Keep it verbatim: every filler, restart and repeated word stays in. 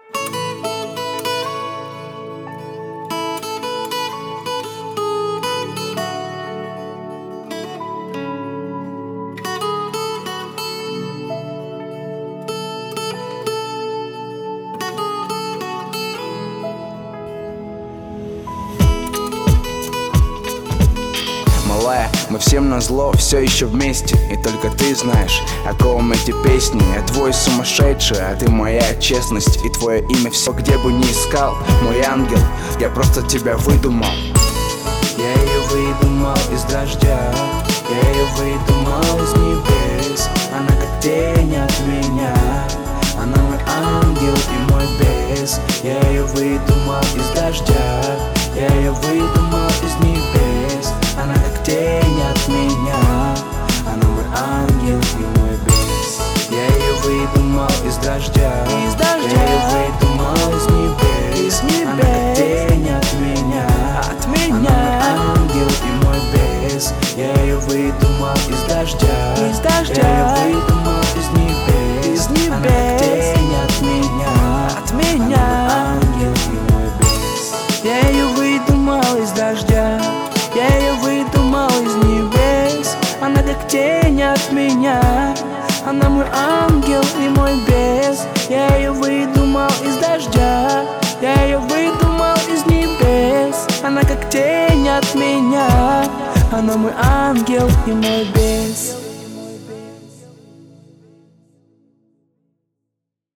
Мы всем назло, все еще вместе. И только ты знаешь, о ком эти песни. Я твой сумасшедший, а ты моя честность. И твое имя все, где бы ни искал. Мой ангел, я просто тебя выдумал. Я ее выдумал из дождя, я ее выдумал из небес. Она как тень от меня, она мой ангел и мой бес. Я ее выдумал из дождя, я ее выдумал из небес. Она как тень от меня, она мой ангел и мой бес. Я ее выдумал из дождя, из дождя. Я ее выдумал из небес, из небес. Она как тень от меня, от меня. Она мой ангел и мой бес. Я ее выдумал из дождя, из дождя. Я ее выдумал из небес, из небес. Она как тень от меня, от меня. Она мой ангел и мой бес. Я ее выдумал из дождя, я ее выдумал из небес. Она как тень от меня, она мой ангел и мой бес. Я ее выдумал из дождя, я ее выдумал из небес. Она как тень от меня, она мой ангел и мой бес.